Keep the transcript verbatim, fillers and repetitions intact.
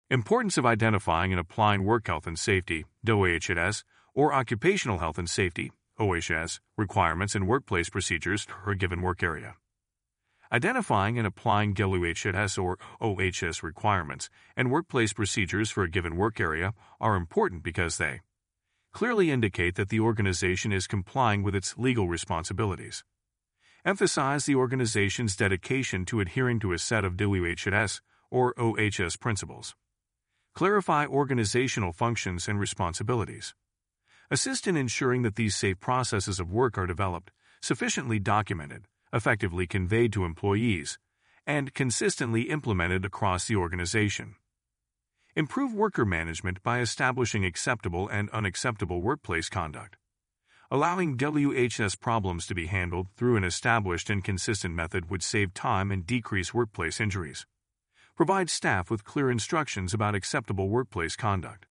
Importance of identifying and applying work health and safety (O H S) or occupational health and safety (O H S) requirements and workplace procedures for a given work area. Identifying and applying O H S or O H S requirements and workplace procedures for a given work area are important because they clearly indicate that the organization is complying with its legal responsibilities. Emphasize the organization's dedication to adhering to a set of O H S or O H S principles. Clarify organizational functions and responsibilities. Assist in ensuring that these safe processes of work are developed, sufficiently documented, effectively conveyed to employees, and consistently implemented across the organization. Improve worker management by establishing acceptable and unacceptable workplace conduct. Allowing O H S problems to be handled through an established and consistent method would save time and decrease workplace injuries. Provide staff with clear instructions about acceptable workplace conduct.